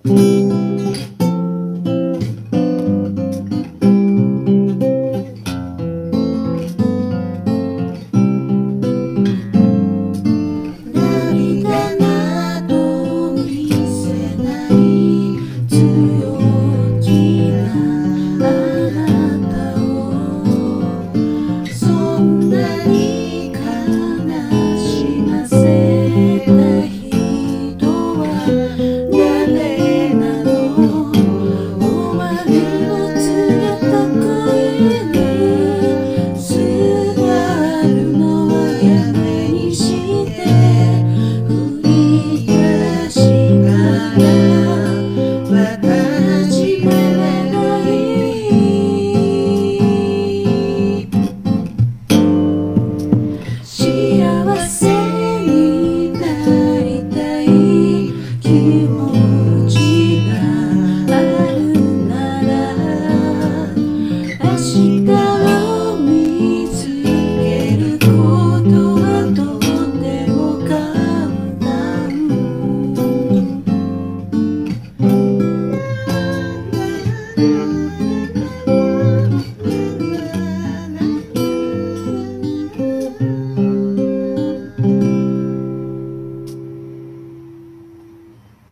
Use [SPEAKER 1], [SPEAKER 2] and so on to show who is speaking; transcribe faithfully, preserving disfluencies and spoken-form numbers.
[SPEAKER 1] 涙など見せない強気なあなたをそんなに悲しませた人は誰なの。お前の冷たく家に座るのはやめにして振り出しからまた始めればいい。幸せになりたい気持ち